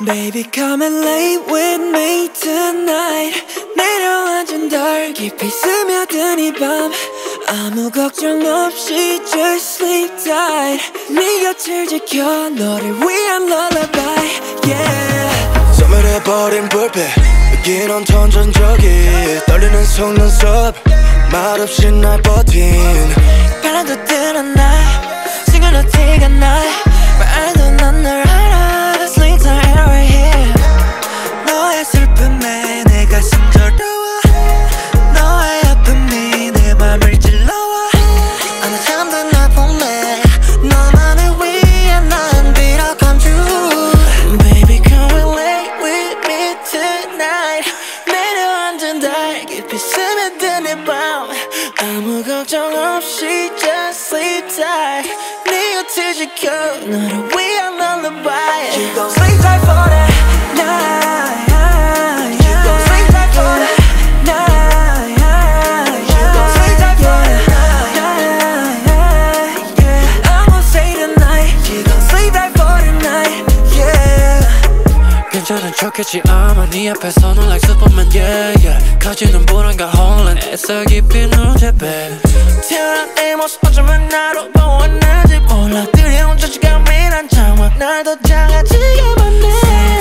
Baby come and lay with me tonight. 내려앉은 달 깊이 스며든 이 밤 아무 걱정 없이 just sleep tight. 네 곁을 지켜 너를 위한 lullaby yeah. 소멸해버린 불빛 여긴 온통 전적이 떨리는 속눈썹 말없이 날 버틴 바람도 드는 날 시간도 티가 나 말도 난 널 알아 Sleep tight right here. 너의 슬픔에 내 가슴 저려와 너의 아픔이 내 맘을 찔러와 어느 잠든 날 봄에 너만을 위해 난 빌어 come true. Baby come and lay with me tonight. 내려앉은 달 깊이 스며든 이 밤 아무 걱정 없이 just sleep tight. 네 곁을 지켜 너를 위한 lullaby. You gon' sleep tight for that night. You gon' sleep tight for that night. You gon' sleep tight for that night. I won't say tonight. You gon' sleep tight for the night. Yeah. 괜찮은 척했지 아마 네 앞에서는 like Superman yeah yeah. 커지는 불안과 혼란 애써 깊이 누제 babe. 태어난 이 모습 어쩌면 나로 보았는지 몰라 들여온 저지감이란 장막 날 더 작아지게 만네.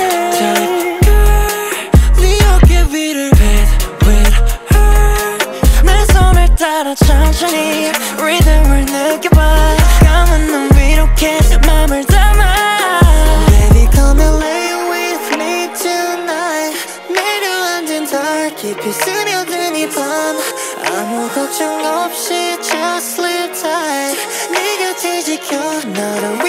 네 어깨 위를 beat with her. 내 손을 따라 천천히 리듬을 느껴봐. 감은 눈 위로 kiss 맘을 담아. Baby come and lay with me tonight. 내려앉은 달 깊이 스며든 이 밤 아무 걱정 없이 just sleep tight. 네 곁을 지켜 너를